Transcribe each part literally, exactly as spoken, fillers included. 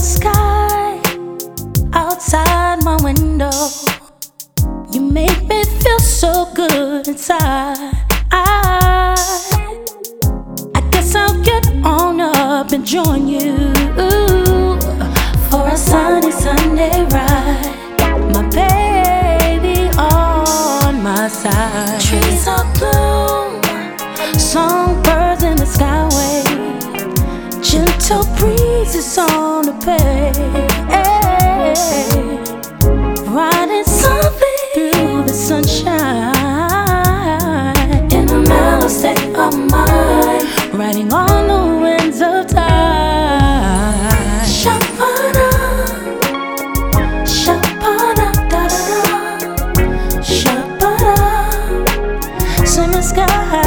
sky outside my window. You make me feel so good inside. I, I guess I'll get on up and join you for a sunny Sunday ride. My baby on my side. Trees are bloom, songbirds in the skyway, gentle breezes on the bay, riding softly through the sunshine, in a mellow state of mind, riding on the winds of time. Shabba-da, shabba-da-da-da-da, shabba-da, summer sky.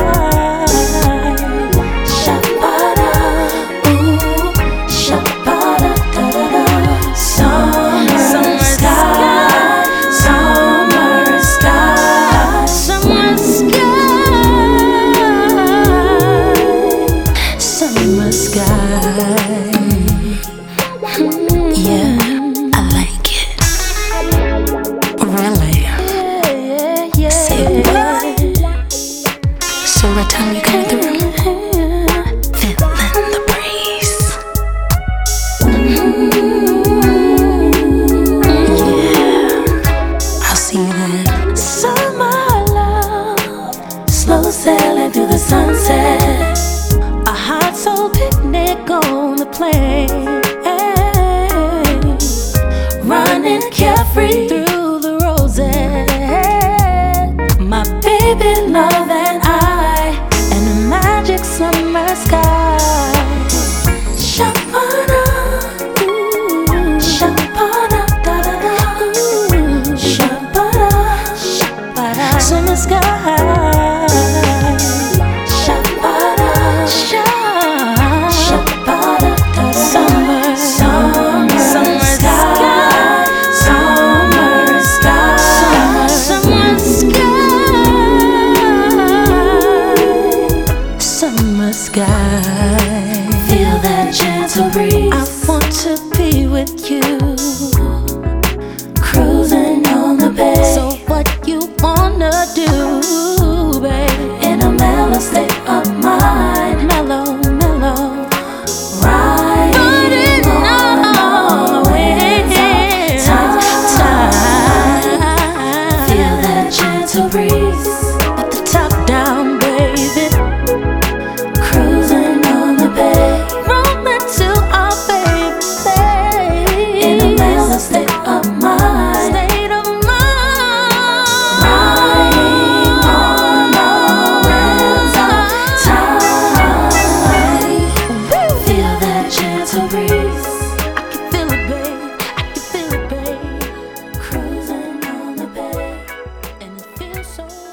Yeah, I like it. Really? Say what? So every time you come through, feeling the breeze. Yeah, I'll see you then. Summer love, slow sailing through the sunset, a hot soul picnic on the plain, running carefree through the roses. My baby love and I, and the magic summer sky. Shabba-da, shabba-da-da-da-da, shabba-da, shabba-da, summer sky. Sky. Feel that gentle breeze. I want to be with you, cruising on the bay. So what you wanna do, babe? In a mellow state of mind, mellow, mellow, riding on the winds of time. Feel that gentle breeze. Put the top down, baby. Cruising on the bay, rolling to our baby, in a mellow state of mind, state of mind, riding on the winds of time. Feel that gentle breeze. I can feel it, babe. I can feel it, babe. Cruising on the bay, and it feels so